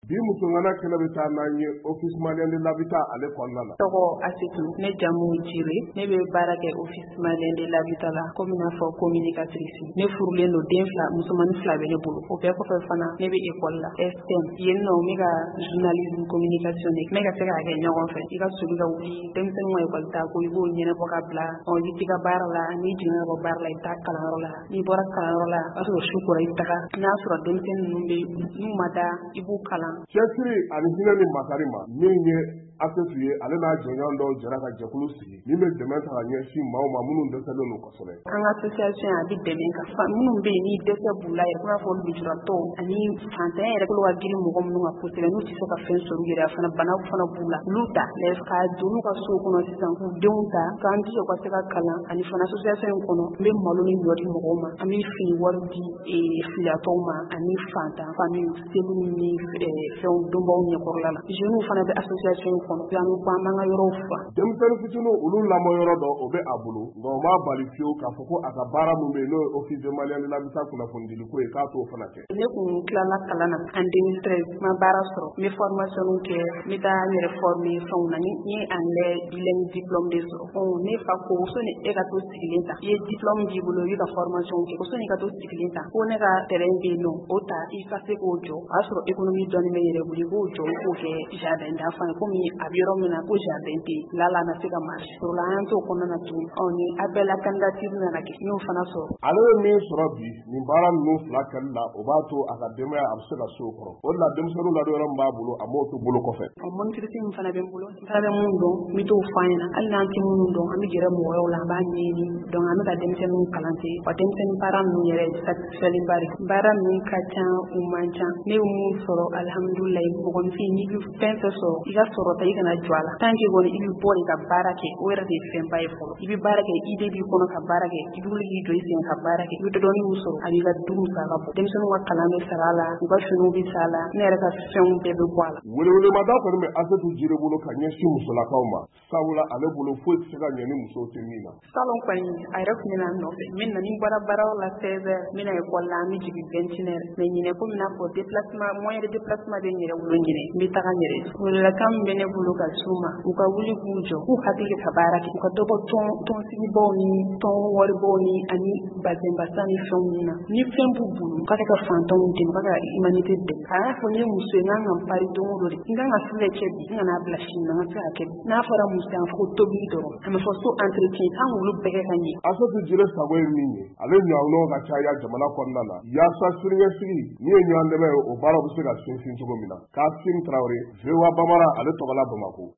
bi musongana kɛnɛ bɛ taa n'an ye office malien de l'habitat ale kɔnɔna na. Tɔgɔ Asetu, ne jamu Jire, ne bɛ baara kɛ office malien de l'habitat la komi n'a fɔ communicatrice. Ne furulen don den fila musomanin fila bɛ ne bolo. O bɛɛ kɔfɛ fana ne bɛ école la STM. Yen nɔ ne ka journalisme communication de ne ka se k'a kɛ ɲɔgɔn fɛ. I ka soli ka wuli denmisɛnninw ka école ta ko i b'o ɲɛnabɔ ka bila. I t'i ka baara la n'i jiginna ka bɔ baara la i bɛ taa kalanyɔrɔ la. N'i bɔra kalanyɔrɔ la o y'a sɔrɔ su kora i bɛ taga. N'a sɔrɔ denmisɛnnin ninnu bɛ n'u ma da i b'u kalan. Cɛsiri ani hinɛ ni makari ma min ye Asetu ye ale n'a jɔɲɔgɔn dɔw jɛra ka jɛkulu sigi min bɛ dɛmɛ ta ka ɲɛsin maaw ma minnu dɛsɛlen don kosɛbɛ. An ka association a bɛ dɛmɛ ka minnu bɛ yen ni dɛsɛ b'u la yɛrɛ i n'a fɔ lujuratɔw ani fantanya yɛrɛ kolo ka girin mɔgɔ minnu ka kosɛbɛ n'u tɛ se ka fɛn sɔrɔ u yɛrɛ fana banaw fana b'u la olu ta ka don n'u ka so kɔnɔ sisan k'u denw ta k'an jija ka se ka kalan ani fana association in kɔnɔ n bɛ malo ni ɲɔ di mɔgɔw ma an bɛ fini wari di filiyatɔw ma ani fantan famille selu ni fɛnw donbaw ɲɛkɔrɔla la jeunes fana bɛ association in kɔnɔ an bɛ an ka yɔrɔw fa. Denmisɛnnin fitinin olu lamɔ yɔrɔ dɔ o bɛ a bolo nka o m'a bali fiyewu k'a fɔ ko a ka baara min bɛ yen n'o ye office malien de l'habitat kunnafonidili ko ye k'a t'o fana kɛ. Ne kun tilala kalan na en 2013 ma baara sɔrɔ n bɛ formation kɛ n bɛ taa n yɛrɛ former fɛnw na n ye anglais bilingue diplôme de sɔrɔ ne fa ko soni e ka to sigilen ta i ye diplôme b'i bolo i ka formation kɛ soni ka to sigilen ta ko ne ka terrain bɛ yen nɔ o ta i ka se k'o jɔ o y'a sɔrɔ économie dɔɔnin bɛ yɛrɛ bolo i b'o jɔ i k'o kɛ jardin d'enfant komi a bɛ yɔrɔ min na ko jardin tɛ yen lala na se ka marché o la an t'o kɔnɔna na tuguni ni appel à candidature nana kɛ n y'o fana sɔrɔ. Ale bɛ min sɔrɔ bi nin baara ninnu fila kɛli la o b'a to a ka denbaya a bɛ se ka so kɔrɔ o de la denmisɛnninw ladon yɔrɔ min b'a bolo a m'o to bolo kɔfɛ. monitrice min fana bɛ n bolo n fana bɛ mun dɔn n bɛ t'o f'a ɲɛna hali n'an tɛ minnu dɔn an bɛ gɛrɛ mɔgɔ wɛrɛw la an b'a ɲɛɲini donc an bɛ ka denmisɛnninw kalan ten wa denmisɛnnin baara ninnu yɛrɛ satisfailen ba de baara ninnu ka ca u man ca ne ye mun sɔrɔ alihamudulilayi mɔgɔninfin n'i bɛ fɛn fɛn sɔrɔ i ka sɔrɔ ta i kana jɔ a la tant que kɔni i bɛ bɔ de ka baara kɛ o yɛrɛ de ye fɛnba ye fɔlɔ i bɛ baara kɛ idée b'i kɔnɔ ka baara kɛ i bɛ wuli k'i jɔ i sen ka baara kɛ i bɛ dɔɔnin min sɔrɔ a b'i ka du musaka bɔ denmisɛnninw ka kalan bɛ sara a la u ka finiw bɛ sa a la ne yɛrɛ ka fɛnw bɛɛ bɛ bɔ a la. Welewelemada kɔni bɛ Asetu Jire bolo ka ɲɛsin musolakaw ma sabula ale bolo foyi tɛ se ka ɲɛ ni musow tɛ min na. salon kɔni a yɛrɛ tun bɛ na nɔfɛ n bɛ na ni bɔra baaraw la 16 heures n bɛ na école la an bɛ jigin 21 heures mais ɲinɛ komi n'a fɔ déplacement moyen de déplacement bɛ n yɛrɛ bolo ɲinɛ n bɛ taga n yɛrɛ welewelekan min bɛ ne bolo ka s'u ma u ka wuli k'u jɔ k'u hakili ka baara kɛ u ka dɔ bɔ tɔnsigibaw ni tɔn waribaw ni ani bazɛnbasa ni fɛnw min na ni fɛn b'u bolo u ka kɛ ka fantanw dɛmɛ u ka ka humanité dɛmɛ a y'a fɔ n ye muso ye n kan ka n pari don o don de n kan ka filɛ kɛ bi n kana bila sini na n ka se ka kɛ bi n'a fɔra muso an fɔ ko tobili dɔrɔn a ma fɔ so entretien an k'olu bɛɛ kɛ ka ɲɛ. Asetu Jire sago ye min ye ale ɲɔgɔnnaw ka caya jamana kɔnɔna na yaasa siniɲɛsigi min ye ɲɔgɔn dɛmɛ ye o baaraw bɛ se ka sinsin cogo min na Kasim Traoré VOA Bambara ale tɔgɔla Bamako.